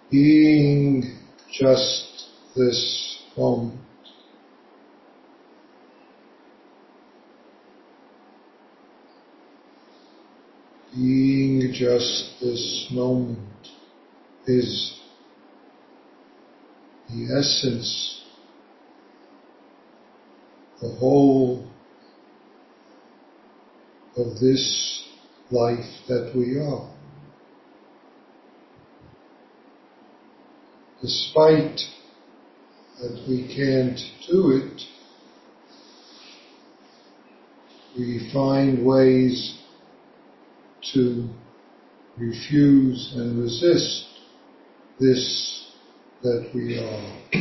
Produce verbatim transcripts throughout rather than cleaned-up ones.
being just this moment. Being just this moment is the essence, the whole of this life that we are. Despite that we can't do it, we find ways to refuse and resist this that we are.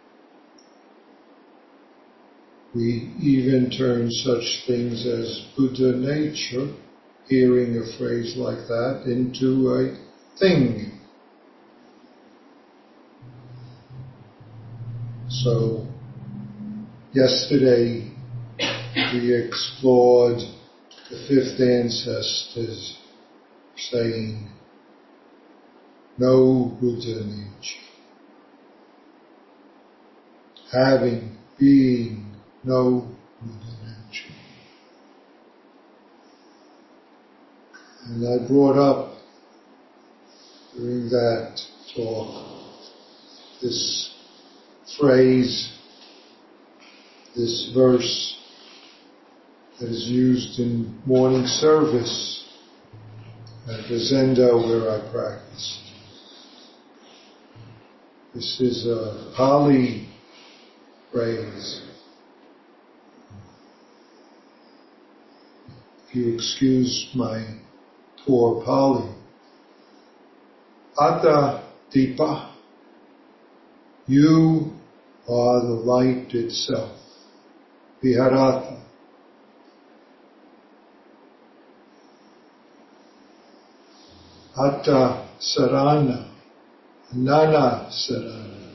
We even turn such things as Buddha nature, hearing a phrase like that, into a thing. So, yesterday we explored the fifth ancestors saying, no Buddha nature. Having, being, no Buddha nature. And I brought up during that talk this phrase, this verse that is used in morning service at the Zendo where I practiced. This is a Pali phrase. If you excuse my poor Pali. Atta Dipa, you are the light itself. Viharata. Atta Sarana, Nana Sarana,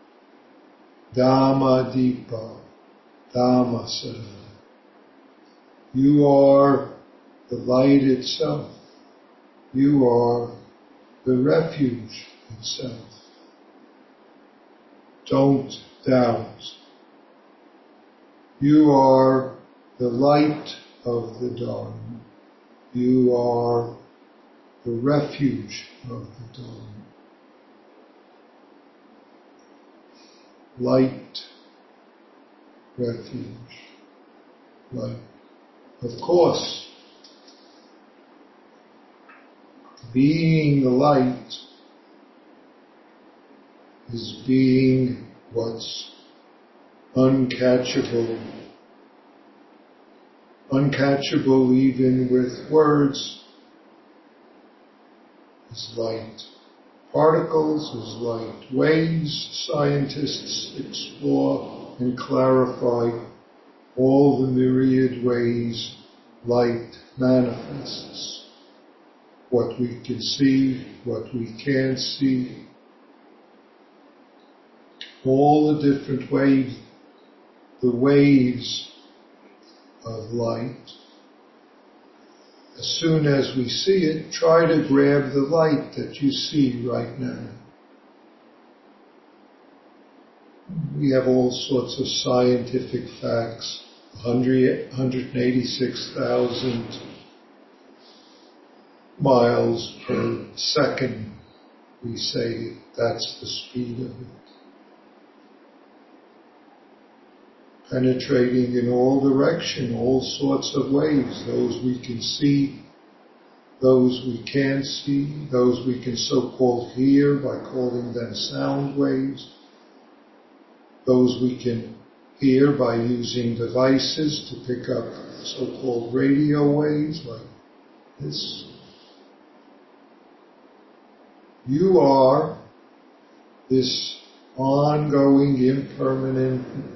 Dhamma Dipa, Dhamma Sarana. You are the light itself. You are the refuge itself. Don't doubt. You are the light of the Dharma. You are the refuge of the Dharma. Light, refuge, light. Of course, being the light is being what's uncatchable, uncatchable even with words, is light. Particles is light. Waves, scientists explore and clarify all the myriad ways light manifests. What we can see, what we can't see, all the different waves, the waves of light. As soon as we see it, try to grab the light that you see right now. We have all sorts of scientific facts. one hundred eighty-six thousand miles per second, we say that's the speed of it. Penetrating in all directions, all sorts of waves, those we can see, those we can't see, those we can so-called hear by calling them sound waves, those we can hear by using devices to pick up so-called radio waves like this. You are this ongoing, impermanent,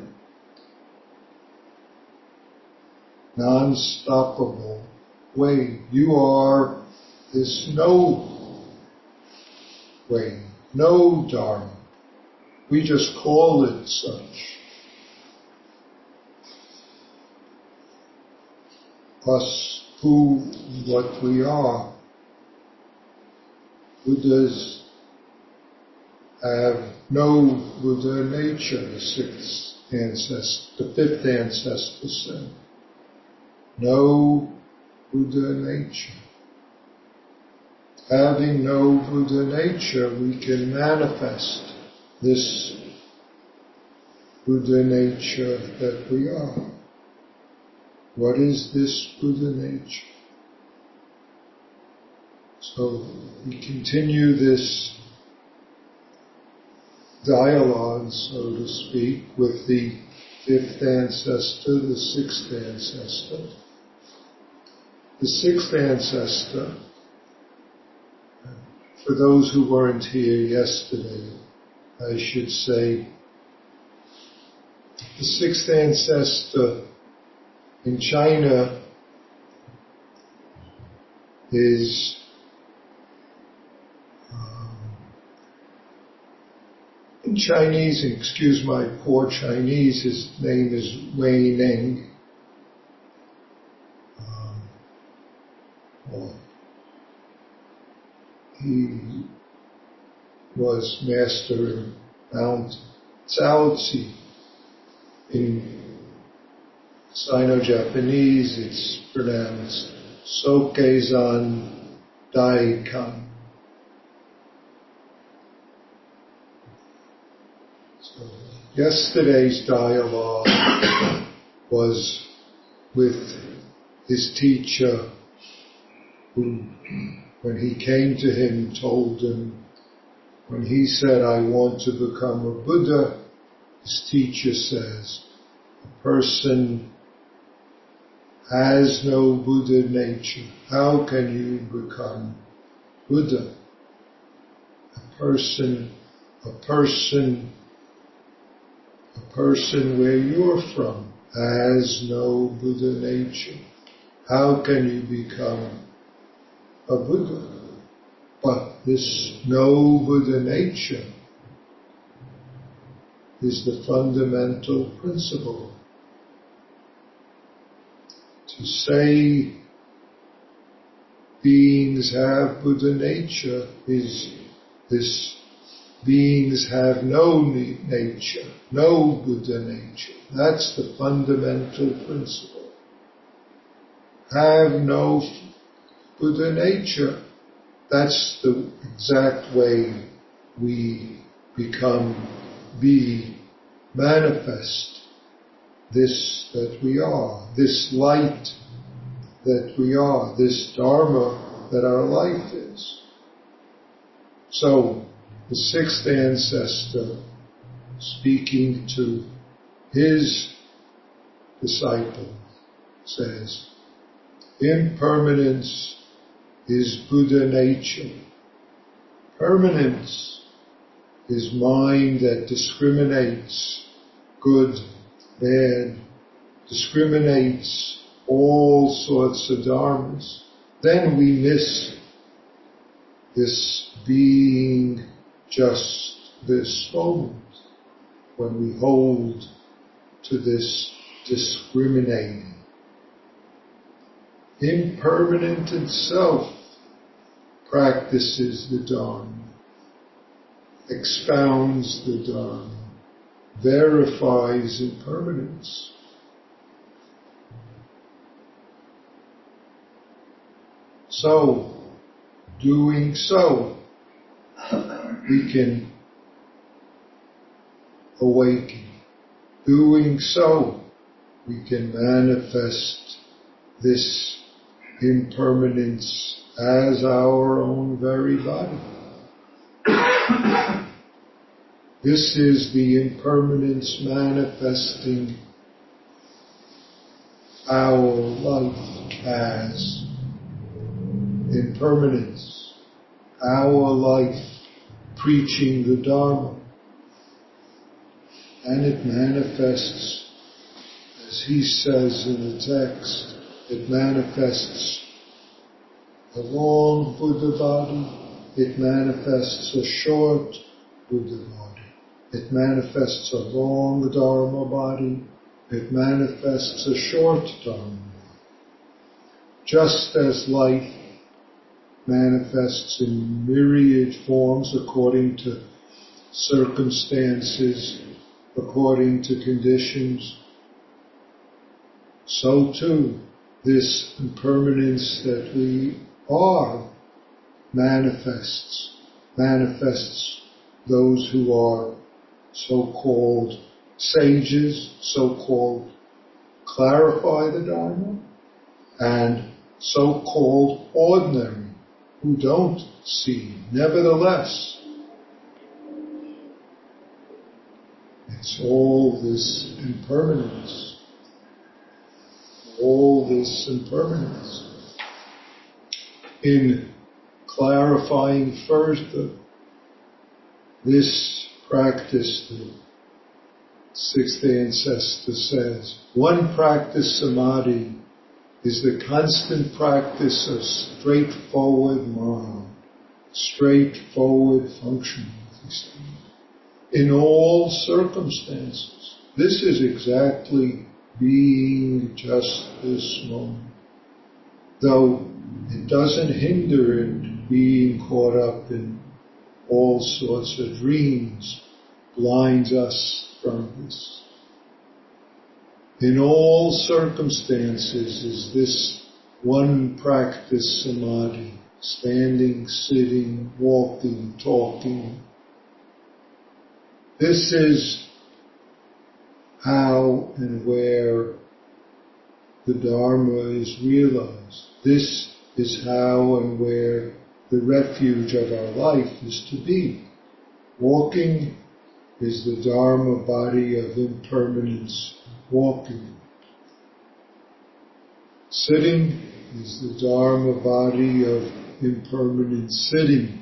non-stoppable wave. You are this no wave, no Dharma. We just call it such. Us, who, what we are. Buddha's have no Buddha nature, the sixth ancestor, the fifth ancestor said. No Buddha nature. Having no Buddha nature, we can manifest this Buddha nature that we are. What is this Buddha nature? So we continue this dialogue, so to speak, with the fifth ancestor, the sixth ancestor. The sixth ancestor, for those who weren't here yesterday, I should say, the sixth ancestor in China is um, in Chinese, excuse my poor Chinese, his name is Wei Ning. Um, well, he was master in Mount Caozi. In Sino-Japanese, it's pronounced Sokezan Daikan. So yesterday's dialogue was with his teacher, who, when he came to him, told him, when he said, "I want to become a Buddha," his teacher says, a person has no Buddha nature. How can you become Buddha? A person, a person, a person where you're from has no Buddha nature. How can you become a Buddha? But this no Buddha nature is the fundamental principle. To say beings have Buddha nature is this: beings have no nature, no Buddha nature. That's the fundamental principle. Have no Buddha nature. That's the exact way we become, be, manifest this that we are, this light that we are, this Dharma that our life is. So, the sixth ancestor, speaking to his disciple, says, impermanence is Buddha nature. Permanence is mind that discriminates good, bad, discriminates all sorts of dharmas. Then we miss this being just this moment, when we hold to this discriminating. Impermanent itself practices the Dharma, expounds the Dharma, verifies impermanence. So, doing so, we can awaken. Doing so, we can manifest this impermanence as our own very body. This is the impermanence manifesting our life as impermanence, our life preaching the Dharma. And it manifests, as he says in the text, it manifests a long Buddha body, it manifests a short Buddha body, it manifests a long Dharma body, it manifests a short Dharma body. Just as life manifests in myriad forms according to circumstances, according to conditions, so too this impermanence that we are manifests, manifests those who are so-called sages, so-called clarify the Dharma, and so-called ordinary, who don't see. Nevertheless, it's all this impermanence, all this impermanence. In clarifying further this practice, the sixth ancestor says, one practice samadhi is the constant practice of straightforward mind, straightforward functioning of these things in all circumstances. This is exactly being just this moment. Though it doesn't hinder it being caught up in all sorts of dreams, blinds us from this. In all circumstances is this one practice samadhi, standing, sitting, walking, talking. This is how and where the Dharma is realized. This is how and where the refuge of our life is to be. Walking is the Dharma body of impermanence, walking. Sitting is the Dharma body of impermanence, sitting.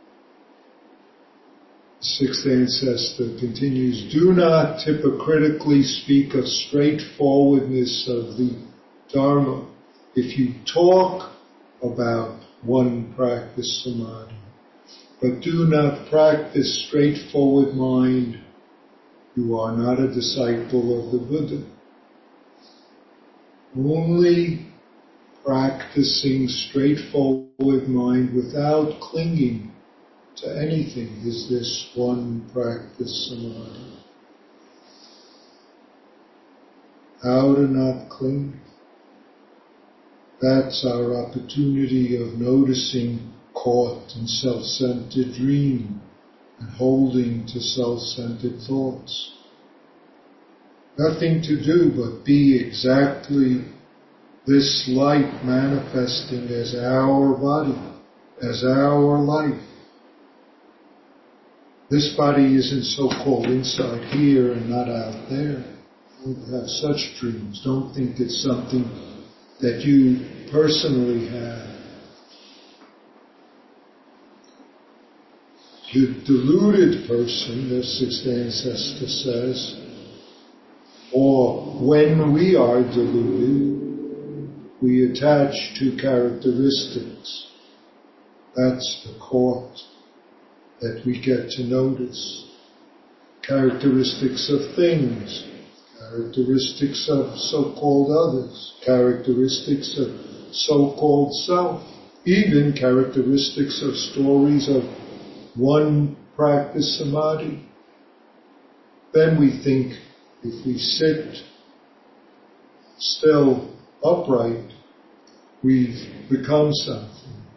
The sixth ancestor continues, do not hypocritically speak of straightforwardness of the Dharma if you talk about one practice samadhi, but do not practice straightforward mind. You are not a disciple of the Buddha. Only practicing straightforward mind without clinging to anything is this one practice samadhi. How to not cling? That's our opportunity of noticing caught in self-centered dream and holding to self-centered thoughts. Nothing to do but be exactly this light manifesting as our body, as our life. This body isn't so-called inside here and not out there. Don't have such dreams. Don't think it's something that you personally have. The deluded person, the sixth ancestor says, or when we are deluded, we attach to characteristics. That's the caught that we get to notice. Characteristics of things, characteristics of so-called others, characteristics of so-called self, even characteristics of stories of one practice samadhi. Then we think if we sit still, upright, we've become something.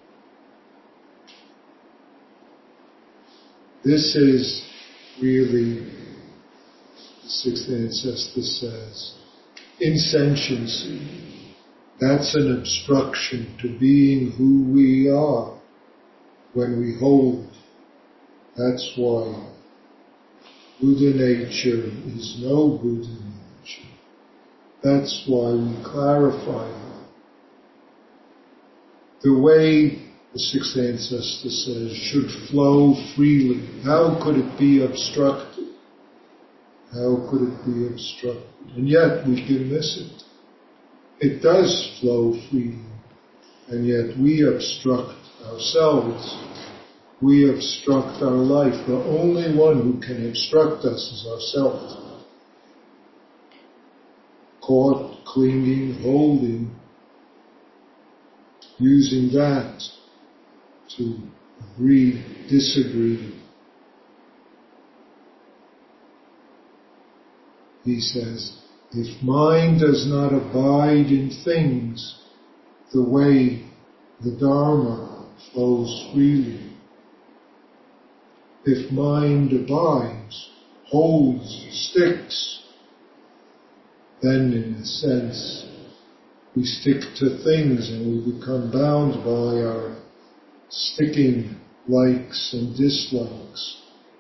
This is really, the sixth ancestor says, insentiency. That's an obstruction to being who we are when we hold. That's why Buddha nature is no Buddha nature. That's why we clarify that. The way, the sixth ancestor says, should flow freely. How could it be obstructed? How could it be obstructed? And yet we can miss it. It does flow freely, and yet we obstruct ourselves. We obstruct our life. The only one who can obstruct us is ourselves. Caught, clinging, holding, using that to agree, disagree, he says, if mind does not abide in things the way the Dharma flows freely, if mind abides, holds, sticks, then in a sense we stick to things and we become bound by our sticking likes and dislikes.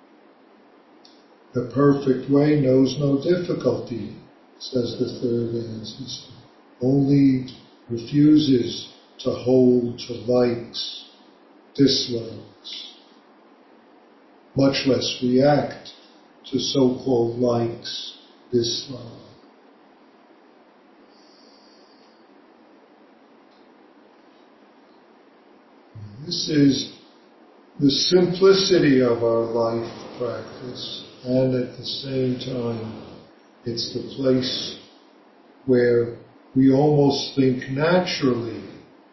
The perfect way knows no difficulty, says the third answer. Only refuses to hold to likes, dislikes, much less react to so-called likes, dislikes. This is the simplicity of our life practice, and at the same time, it's the place where we almost think naturally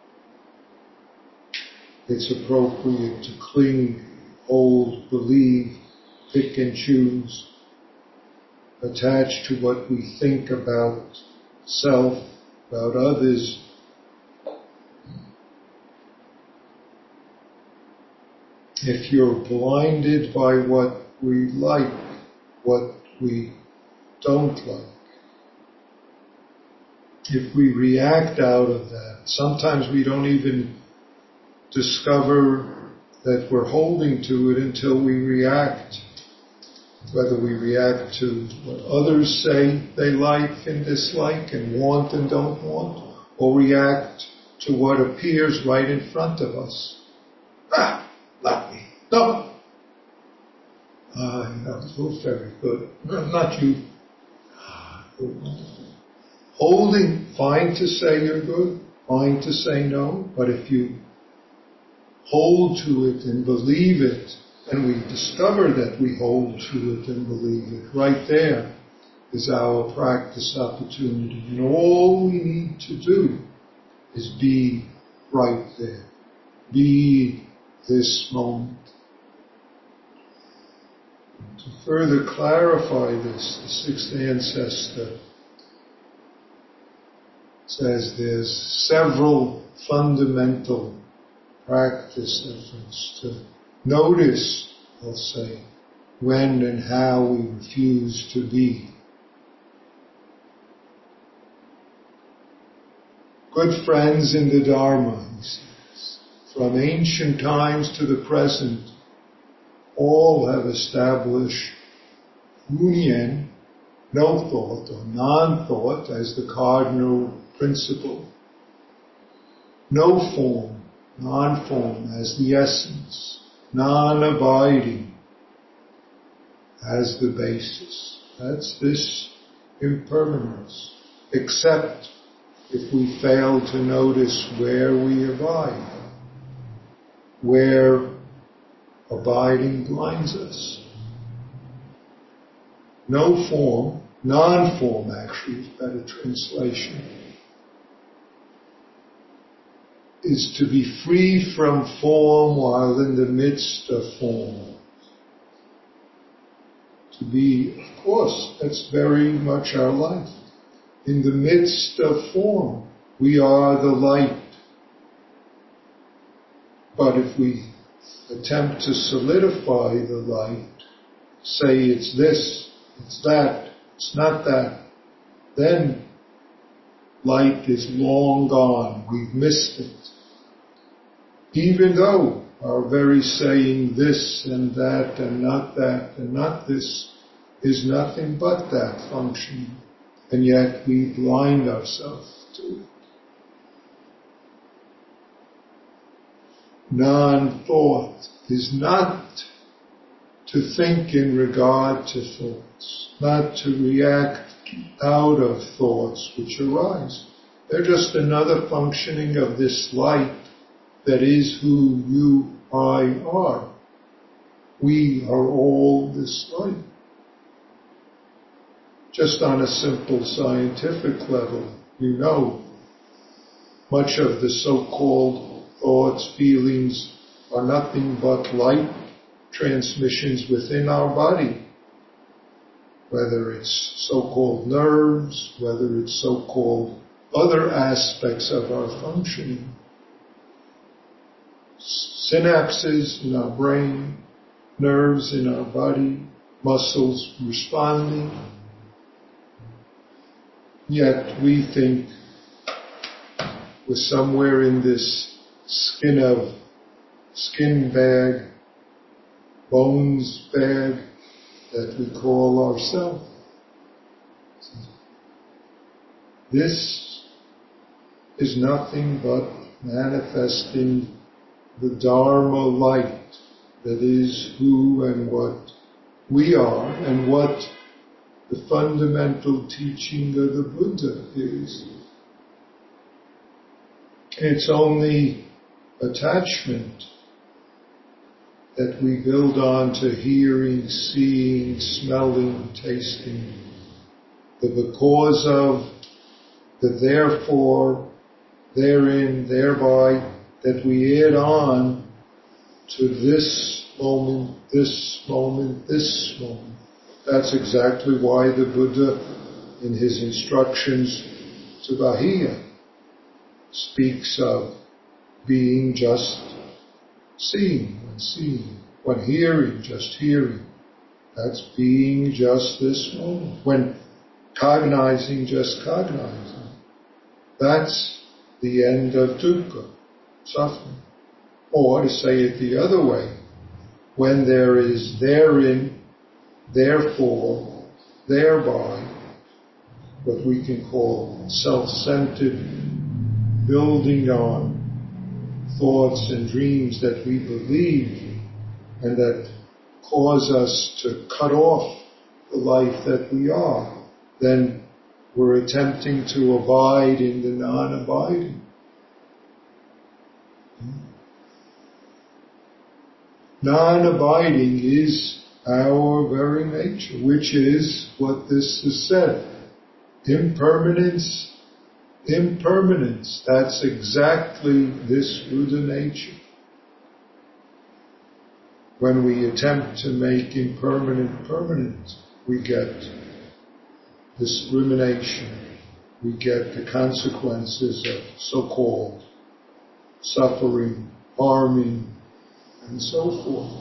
it's appropriate to cling, hold, believe, pick and choose, attach to what we think about self, about others. If you're blinded by what we like, what we don't like, if we react out of that, sometimes we don't even discover that we're holding to it until we react. Whether we react to what others say they like and dislike and want and don't want, or react to what appears right in front of us. Ah, not me. No. Ah, that was very good. Not you. Ah, good, wonderful. Holding, fine to say you're good, fine to say no, but if you hold to it and believe it, and we discover that we hold to it and believe it, right there is our practice opportunity. And all we need to do is be right there. Be this moment. To further clarify this, the sixth ancestor says there's several fundamental practice efforts to notice, I'll say, when and how we refuse to be. Good friends in the Dharma, he says, from ancient times to the present, all have established Yunyen, no thought, or non-thought, as the cardinal principle. No form, non-form, as the essence. Non-abiding as the basis. That's this impermanence. Except if we fail to notice where we abide, where abiding blinds us. No form, non-form actually is better translation, is to be free from form while in the midst of form. To be, of course, that's very much our life. In the midst of form, we are the light. But if we attempt to solidify the light, say it's this, it's that, it's not that, then light is long gone. We've missed it. Even though our very saying this and that and not that and not this is nothing but that function, and yet we blind ourselves to it. Non-thought is not to think in regard to thoughts, not to react out of thoughts which arise. They're just another functioning of this light that is who you, I are. We are all this light. Just on a simple scientific level, you know, much of the so-called thoughts, feelings are nothing but light transmissions within our body. whether it's so-called nerves, whether it's so-called other aspects of our functioning. Synapses in our brain, nerves in our body, muscles responding. Yet we think we're somewhere in this skin of, skin bag, bones bag that we call ourself. This is nothing but manifesting the Dharma light that is who and what we are and what the fundamental teaching of the Buddha is. It's only attachment that we build on to hearing, seeing, smelling, tasting. The because of, the therefore, therein, thereby, that we add on to this moment, this moment, this moment. That's exactly why the Buddha, in his instructions to Bahiya, speaks of being just seeing when seeing, when hearing, just hearing. That's being just this moment. When cognizing, just cognizing. That's the end of dukkha, suffering. Or to say it the other way, when there is therein, therefore, thereby, what we can call self-centered, building on thoughts and dreams that we believe and that cause us to cut off the life that we are, then we're attempting to abide in the non-abiding. Non-abiding is our very nature, which is what this is said. Impermanence, impermanence. That's exactly this Buddha nature. When we attempt to make impermanent permanent, we get this rumination. We get the consequences of so-called suffering, harming, and so forth.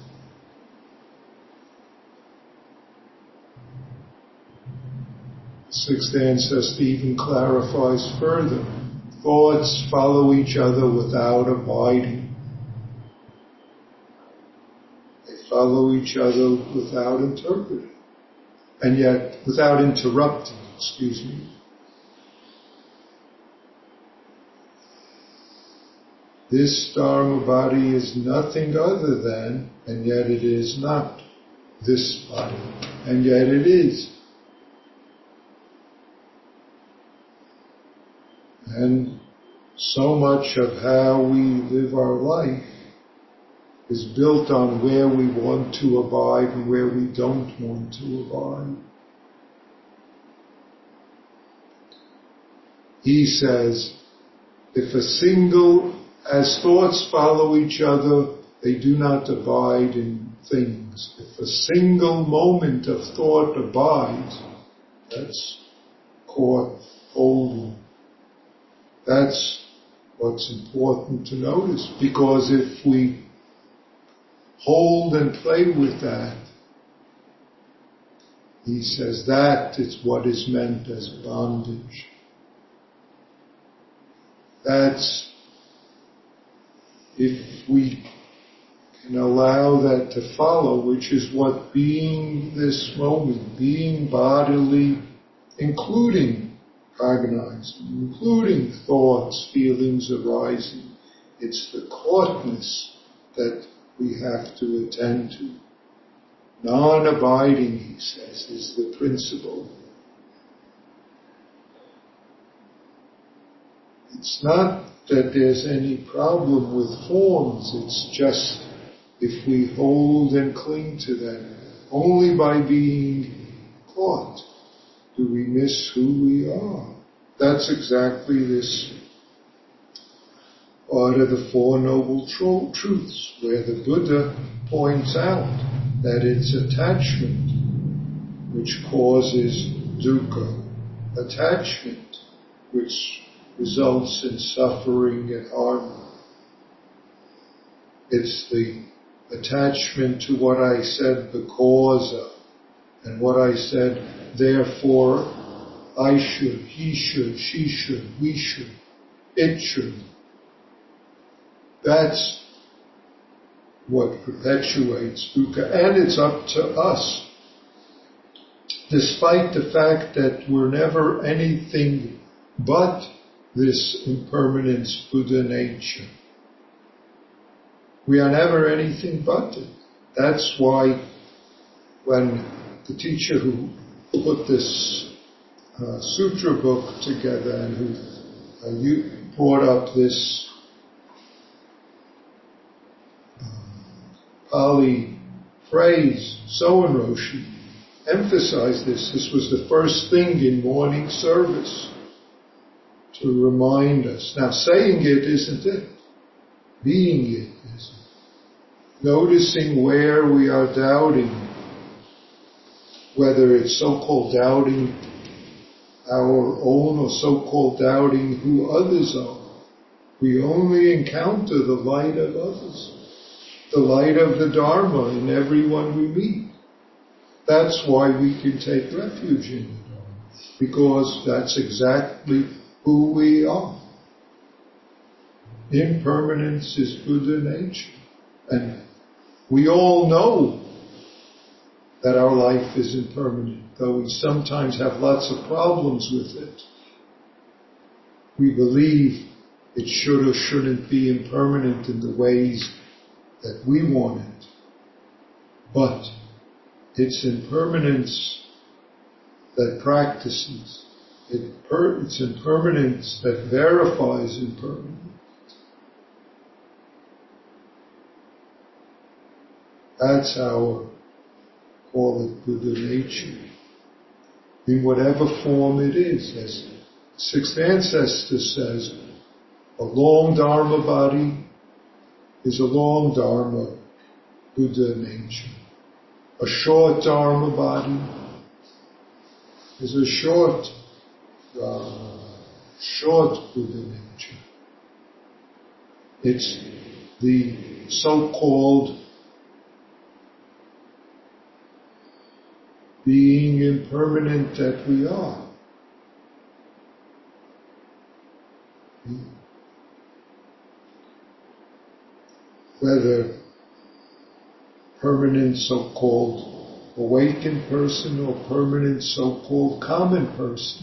The sixth ancestor even clarifies further. Thoughts follow each other without abiding. They follow each other without interpreting. And yet, without interrupting, excuse me. This Dharma body is nothing other than, and yet it is not, this body, and yet it is. And so much of how we live our life is built on where we want to abide and where we don't want to abide. He says, if a single, as thoughts follow each other, they do not abide in things. If a single moment of thought abides, that's caught holding. That's what's important to notice, because if we hold and play with that, he says that is what is meant as bondage. That's, if we can allow that to follow, which is what being this moment, being bodily, including cognizing, including thoughts, feelings arising, it's the caughtness that we have to attend to. Non-abiding, he says, is the principle. It's not that there's any problem with forms, it's just if we hold and cling to them, only by being caught do we miss who we are. That's exactly this part of the Four Noble Truths, where the Buddha points out that it's attachment which causes dukkha, attachment, which results in suffering and harm. It's the attachment to what I said because of, and what I said therefore I should, he should, she should, we should, it should. That's what perpetuates dukkha, and it's up to us. Despite the fact that we're never anything but this impermanence Buddha nature. We are never anything but it. That's why when the teacher who put this uh, sutra book together and who uh, you brought up this Pali phrase, Soen Roshi, emphasized this. This was the first thing in morning service to remind us. Now, saying it isn't it. Being it isn't. Noticing where we are doubting, whether it's so-called doubting our own or so-called doubting who others are. We only encounter the light of others. The light of the Dharma in everyone we meet. That's why we can take refuge in the Dharma, because that's exactly who we are. Impermanence is Buddha nature, and we all know that our life is impermanent, though we sometimes have lots of problems with it. We believe it should or shouldn't be impermanent in the ways that we want it. But it's impermanence that practices. It per, it's impermanence that verifies impermanence. That's our, call it Buddha nature. In whatever form it is. As the sixth ancestor says, a long Dharma body is a long Dharma Buddha nature. A short Dharma body is a short Dharma, short Buddha nature. It's the so-called being impermanent that we are. Whether permanent so-called awakened person or permanent so-called common person.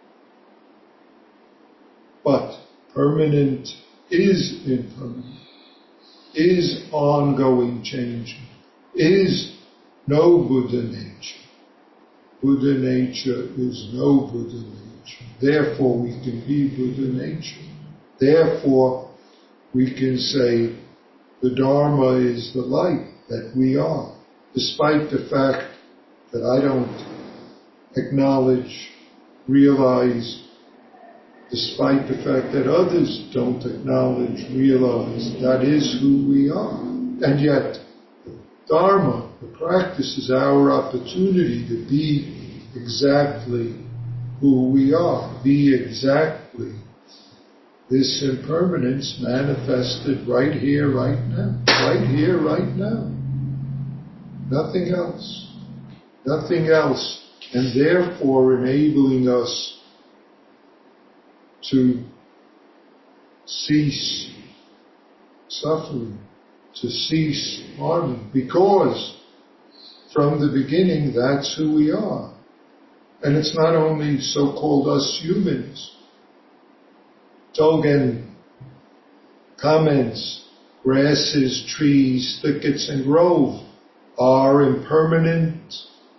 But permanent is impermanent, is ongoing changing, is no Buddha nature. Buddha nature is no Buddha nature. Therefore we can be Buddha nature. Therefore we can say the Dharma is the light that we are, despite the fact that I don't acknowledge, realize, despite the fact that others don't acknowledge, realize that is who we are. And yet, the Dharma, the practice, is our opportunity to be exactly who we are, be exactly this impermanence manifested right here, right now. Right here, right now. Nothing else. Nothing else. And therefore enabling us to cease suffering, to cease harming, because from the beginning that's who we are. And it's not only so-called us humans. Dogen comments, grasses, trees, thickets, and grove are impermanent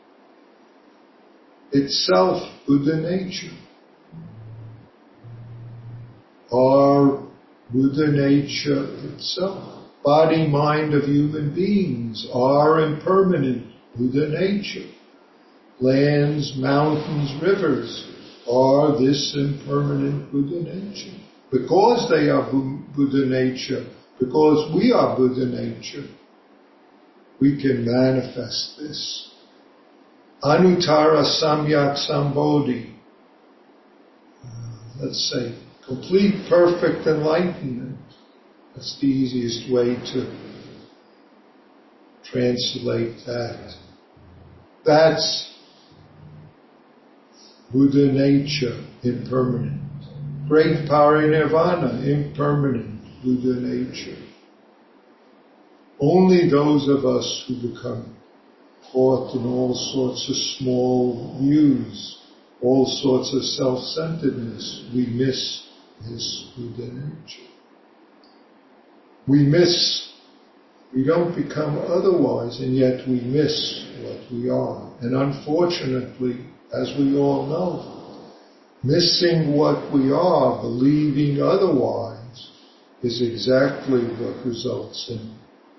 itself, Buddha nature. Are Buddha nature itself. Body, mind of human beings are impermanent, Buddha nature. Lands, mountains, rivers are this impermanent Buddha nature. Because they are Buddha nature, because we are Buddha nature, we can manifest this. Anuttara Samyak Sambodhi. Uh, let's say complete, perfect enlightenment. That's the easiest way to translate that. That's Buddha nature, impermanent. Great parinirvana, impermanent Buddha nature. Only those of us who become caught in all sorts of small views, all sorts of self-centeredness, we miss this Buddha nature. We miss, we don't become otherwise, and yet we miss what we are. And unfortunately, as we all know, missing what we are, believing otherwise, is exactly what results in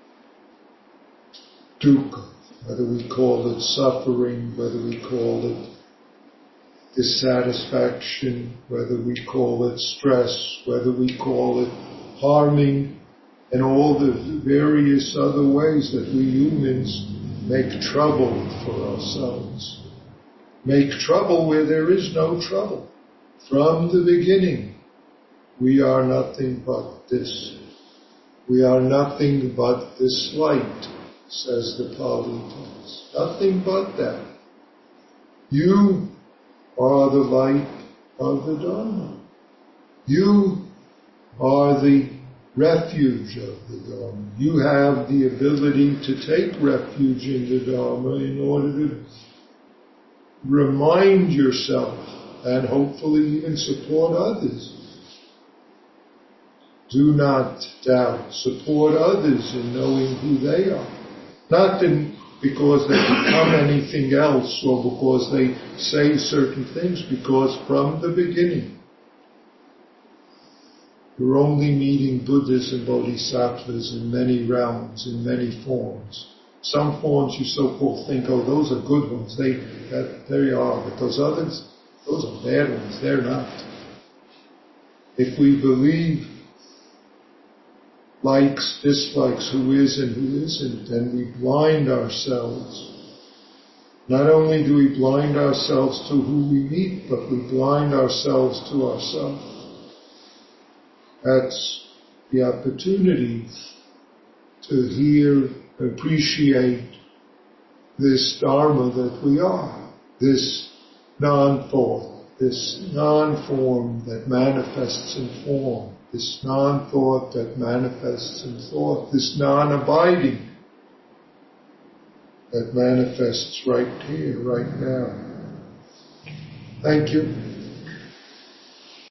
dukkha, whether we call it suffering, whether we call it dissatisfaction, whether we call it stress, whether we call it harming, and all the various other ways that we humans make trouble for ourselves. Make trouble where there is no trouble. From the beginning, we are nothing but this. We are nothing but this light, says the Pali text. Nothing but that. You are the light of the Dharma. You are the refuge of the Dharma. You have the ability to take refuge in the Dharma in order to remind yourself and hopefully even support others. Do not doubt. Support others in knowing who they are. Not in, because they become anything else or because they say certain things, because from the beginning you're only meeting Buddhas and Bodhisattvas in many realms, in many forms. Some forms you so-called think, oh, those are good ones. They, that, they are. But those others, those are bad ones. They're not. If we believe likes, dislikes, who is and who isn't, then we blind ourselves. Not only do we blind ourselves to who we meet, but we blind ourselves to ourselves. That's the opportunity to hear, appreciate this Dharma that we are, this non-thought, this non-form that manifests in form, this non-thought that manifests in thought, this non-abiding that manifests right here, right now. Thank you.